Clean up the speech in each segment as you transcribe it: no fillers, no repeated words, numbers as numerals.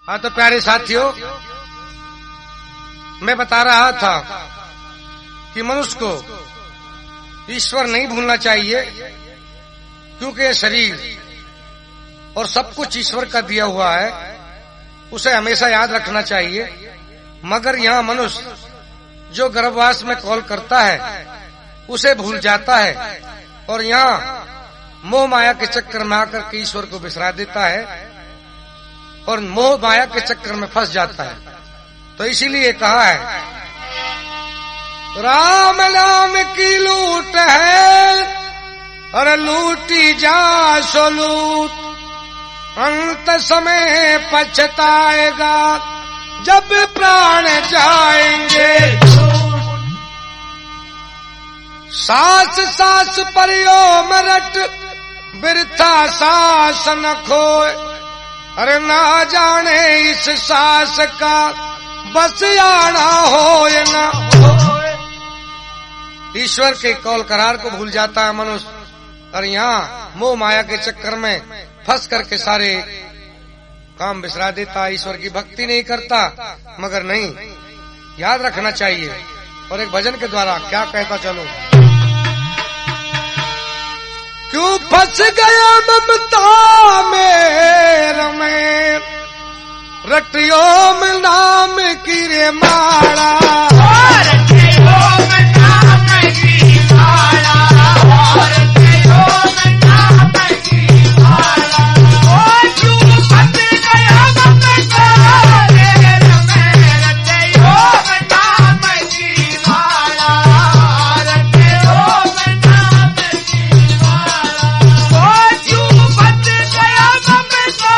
हाँ तो प्यारे साथियों, मैं बता रहा था कि मनुष्य को ईश्वर नहीं भूलना चाहिए, क्योंकि ये शरीर और सब कुछ ईश्वर का दिया हुआ है, उसे हमेशा याद रखना चाहिए। मगर यहाँ मनुष्य जो गर्भवास में कॉल करता है उसे भूल जाता है और यहाँ मोह माया के चक्कर में आकर के ईश्वर को बिसरा देता है और मोह माया के चक्कर में फंस जाता है। तो इसीलिए कहा है, राम नाम की लूट है और लूटी जा सो लूट, अंत समय पछताएगा जब प्राण जाएंगे। सास सास पर यो मरट बिरथा सास न खोए, अरे ना जाने इस सास का बस आना हो या ना होए। ईश्वर के कौल करार को भूल जाता है मनुष्य और यहाँ मोह माया के चक्कर में फंस करके सारे काम बिसरा देता है, ईश्वर की भक्ति नहीं करता। मगर नहीं, याद रखना चाहिए। और एक भजन के द्वारा क्या कहता चलो, क्यों फंस गया ममता में रटियो में नाम की रे माला, रटियो में नाम की माला, रटियो में नाम की माला। क्यों फंस गया ममता में रटियो में नाम की माला, रटियो में नाम की माला। क्यों फंस गया ममता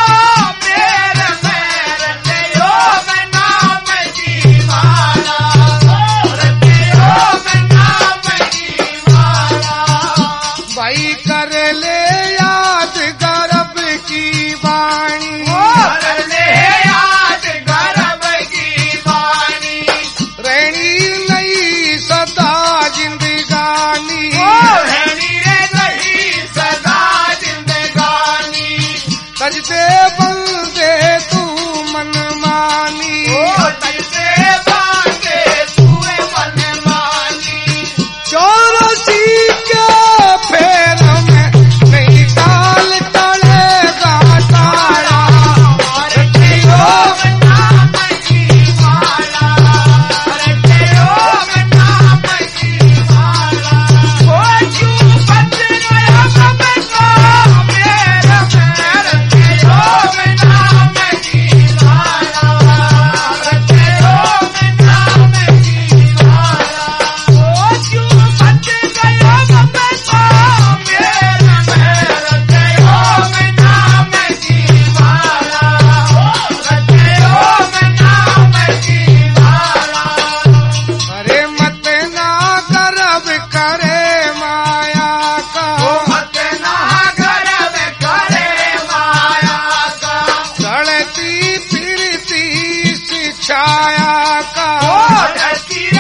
भाई कर ले याद गर्भ की वाणी, कर ले याद गर्भ की वाणी, रहनी नहीं सदा जिंदगानी, रहनी रे नहीं सदा जिंदगानी। सजदे बंदे तू मन मानी, सजदे बंदे तू मन मानी। चौरासी के फेर में नहीं काल टलेगा तारा, रटियो में नाम की माला, रटियो में नाम की माला। क्यों फंस गया ममता मेरा में रटियो में नाम की माला, रटियो में नाम की माला। क्यों फंस गया ममता मेरा में रटियो में नाम की माला, रटियो में नाम की माला। अरे मत ना गर्व करे माया का, मत ना गर्व करे माया का, चढ़ती फिरती इस छाया का, चढ़ती